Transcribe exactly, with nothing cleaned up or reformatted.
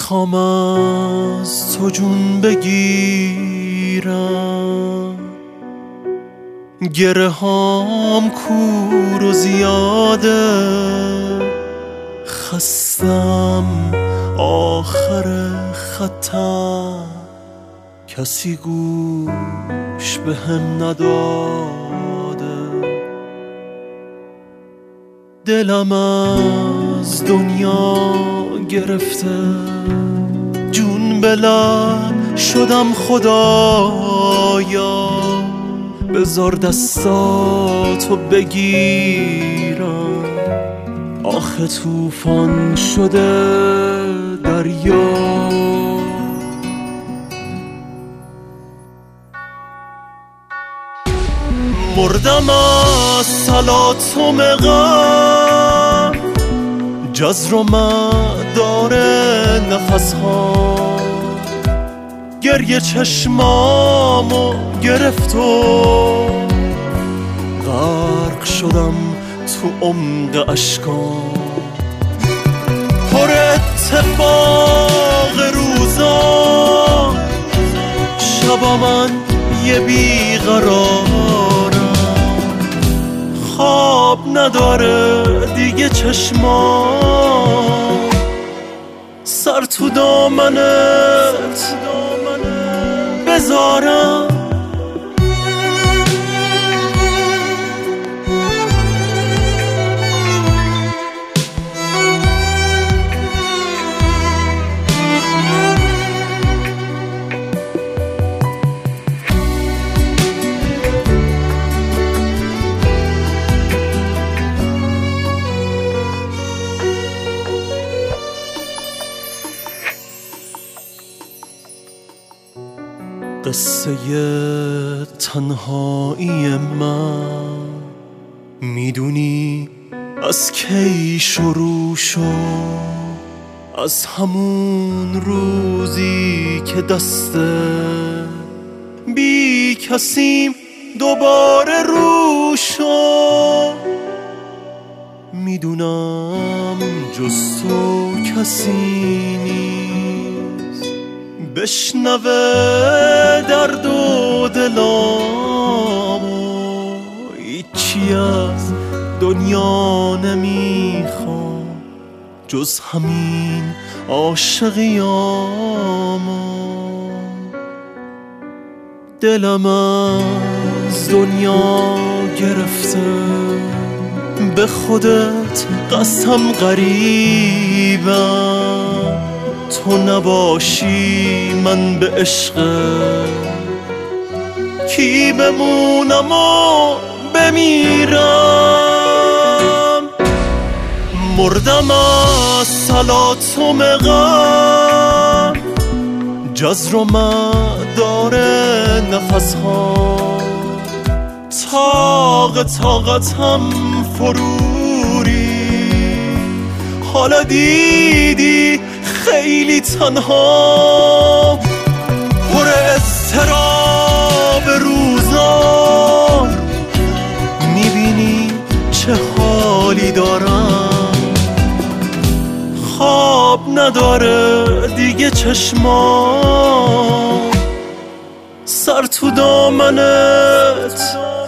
میخوام از تو جون بگیرم، گره هام کور و زیاده، خستم آخر خطم، کسی گوش به هم نداده. دلم از دنیا گرفته، جون به لب شدم خدایا، بذار دستاتو بگیرم، آخه طوفان شده دریا. مردم از صلات و مقام، جزر و مدار نفس ها، گریه چشمامو گرفت و غرق شدم تو عمق اشکام. پر اتفاق روزا، شبا من یه بیقرارم، خواب نداره دیگه چشمام، سر تو دامنت بذارم. قصه تنهایی من، میدونی از کی شروع شد؟ از همون روزی که دست بی کسیم دوباره رو شد. میدونم جز تو کسی نیست بشنوه درد و دلامو، هیچی از دنیا نمیخوام جز همین عاشقیامو. دلم از دنیا گرفته، به خودت قسم غریبم، تو نباشی من به عشقت کی بمونم و بمیرم. مردم از صلات و مقام، جزر و مدار نفس ها، طاق طاقتم فروری، حالا دیدی خیلی تنها، پر اضطراب روزا، میبینی چه حالی دارم، خواب نداره دیگه چشمام، سر تو دامنت